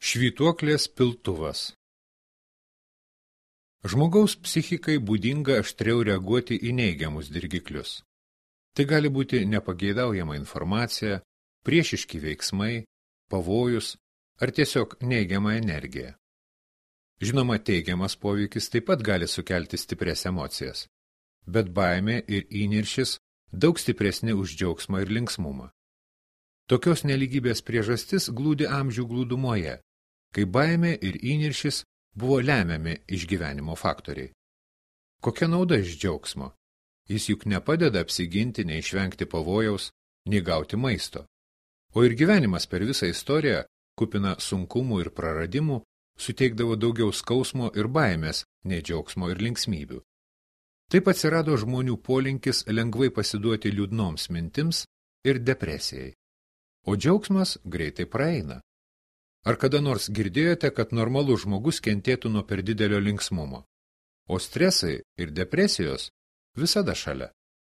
Švytuoklės piltuvas. Žmogaus psichikai būdinga aštriau reaguoti į neigiamus dirgiklius. Tai gali būti nepageidaujama informacija, priešiški veiksmai, pavojus ar tiesiog neigiama energija. Žinoma, teigiamas poveikis taip pat gali sukelti stiprias emocijas, bet baimė ir įniršis daug stipresni už džiaugsmą ir linksmumą. Tokios nelygybės priežastis glūdi amžių glūdumoje, kai baimė ir įniršis buvo lemiami išgyvenimo faktoriai. Kokia nauda iš džiaugsmo? Jis juk nepadeda apsiginti, neišvengti pavojaus, nei gauti maisto. O ir gyvenimas per visą istoriją, kupina sunkumų ir praradimų, suteikdavo daugiau skausmo ir baimės, nei džiaugsmo ir linksmybių. Taip atsirado žmonių polinkis lengvai pasiduoti liūdnoms mintims ir depresijai. O džiaugsmas greitai praeina. Ar kada nors girdėjote, kad normalus žmogus kentėtų nuo per didelio linksmumo, o stresai ir depresijos visada šalia?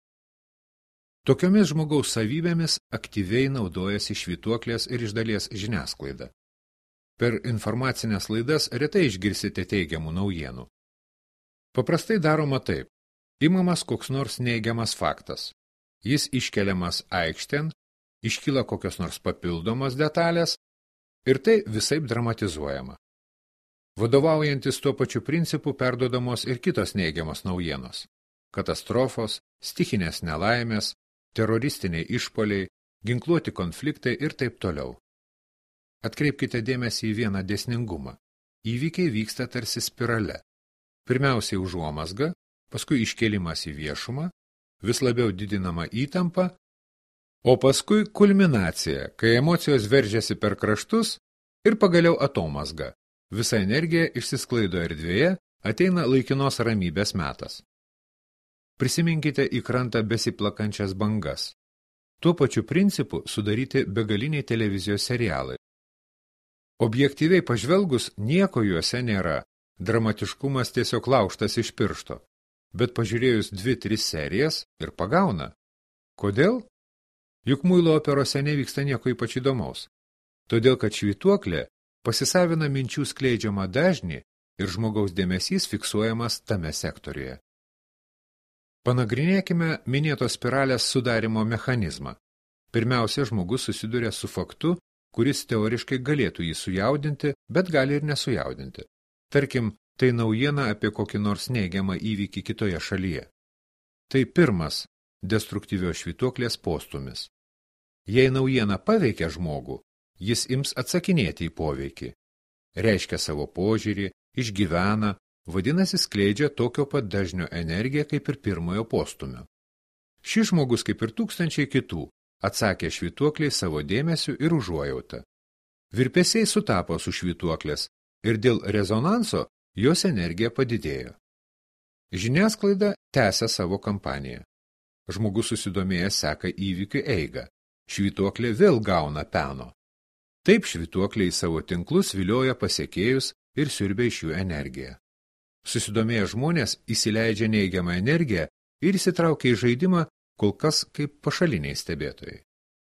Tokiomis žmogaus savybėmis aktyviai naudojasi švytuoklės ir iš dalies žiniasklaida. Per informacinės laidas retai išgirsite teigiamų naujienų. Paprastai daroma taip. Imamas koks nors neigiamas faktas. Jis iškeliamas aikštėn, iškyla kokios nors papildomos detalės, ir tai visaip dramatizuojama. Vadovaujantis tuo pačiu principu perduodamos ir kitos neigiamos naujienos. Katastrofos, stichinės nelaimės, teroristiniai išpoliai, ginkluoti konfliktai ir taip toliau. Atkreipkite dėmesį į vieną dėsningumą. Įvykiai vyksta tarsi spirale. Pirmiausiai užuomazga, paskui iškėlimas į viešumą, vis labiau didinama įtampa, o paskui kulminacija, kai emocijos veržiasi per kraštus ir pagaliau atomazga. Visa energija išsisklaido erdvėje, ateina laikinos ramybės metas. Prisiminkite į krantą besiplakančias bangas. Tuo pačiu principu sudaryti begaliniai televizijos serialai. Objektyviai pažvelgus, nieko juose nėra, dramatiškumas tiesiog laužtas iš piršto, bet pažiūrėjus 2-3 serijas ir pagauna. Kodėl? Juk muilo operose nevyksta nieko ypač įdomaus. Todėl, kad švytuoklė pasisavina minčių skleidžiamą dažnį ir žmogaus dėmesys fiksuojamas tame sektoriuje. Panagrinėkime minėtos spiralės sudarimo mechanizmą. Pirmiausia, žmogus susiduria su faktu, kuris teoriškai galėtų jį sujaudinti, bet gali ir nesujaudinti. Tarkim, tai naujiena apie kokį nors neigiamą įvykį kitoje šalyje. Tai pirmas destruktyvios švytuoklės postūmis. Jei naujiena paveikia žmogų, jis ims atsakinėti į poveikį. Reiškia savo požiūrį, išgyvena, vadinasi skleidžia tokio pat dažnio energiją kaip ir pirmojo postūmio. Šis žmogus, kaip ir tūkstančiai kitų, atsakė švytuokliai savo dėmesiu ir užuojautą. Virpesiai sutapo su švytuoklės ir dėl rezonanso jos energija padidėjo. Žiniasklaida tęsia savo kampaniją. Žmogus susidomėjęs seka įvykių eigą. Švytuoklė vėl gauna peno. Taip švytuokliai į savo tinklus vilioja pasekėjus ir siurbia iš jų energiją. Susidomėję žmonės įsileidžia neigiamą energiją ir įsitraukia į žaidimą kol kas kaip pašaliniai stebėtojai.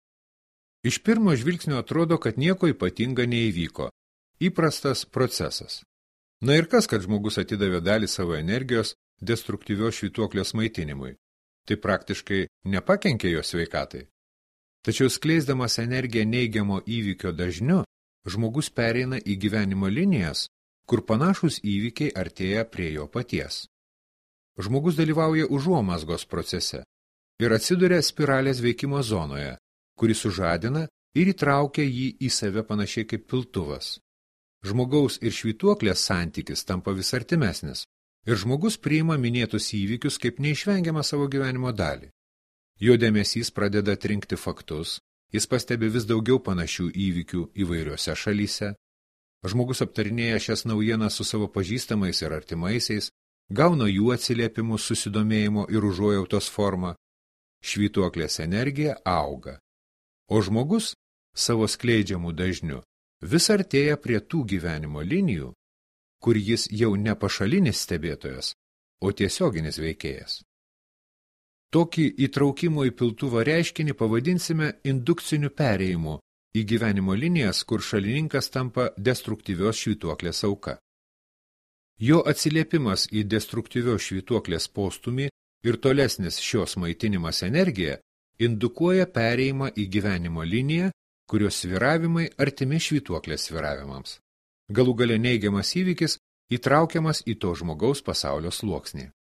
Iš pirmo žvilgsnio atrodo, kad nieko ypatinga neįvyko. Įprastas procesas. Na ir kas, kad žmogus atidavė dalį savo energijos destruktyvios švytuoklės maitinimui? Tai praktiškai nepakenkė jo sveikatai. Tačiau skleisdamas energiją neigiamo įvykio dažniu, žmogus pereina į gyvenimo linijas, kur panašus įvykiai artėja prie jo paties. Žmogus dalyvauja užuomazgos procese ir atsiduria spiralės veikimo zonoje, kuri sužadina ir įtraukia jį į save panašiai kaip piltuvas. Žmogaus ir švytuoklės santykis tampa vis artimesnis. Ir žmogus priima minėtus įvykius kaip neišvengiamą savo gyvenimo dalį. Jo dėmesys pradeda atrinkti faktus, jis pastebi vis daugiau panašių įvykių įvairiose šalyse. Žmogus aptarinėja šias naujienas su savo pažįstamais ir artimaisiais, gauna jų atsiliepimus susidomėjimo ir užuojautos formą. Švytuoklės energija auga. O žmogus savo skleidžiamų dažniu vis artėja prie tų gyvenimo linijų, kur jis jau ne pašalinis stebėtojas, o tiesioginis veikėjas. Tokį įtraukimo į piltuvą reiškinį pavadinsime indukciniu perėjimu į gyvenimo linijas, kur šalininkas tampa destruktyvios švytuoklės auka. Jo atsiliepimas į destruktyvios švytuoklės postumį ir tolesnis šios maitinimas energija indukuoja perėjimą į gyvenimo liniją, kurios svyravimai artimi švytuoklės svyravimams. Galų gale neigiamas įvykis įtraukiamas į to žmogaus pasaulio sluoksnį.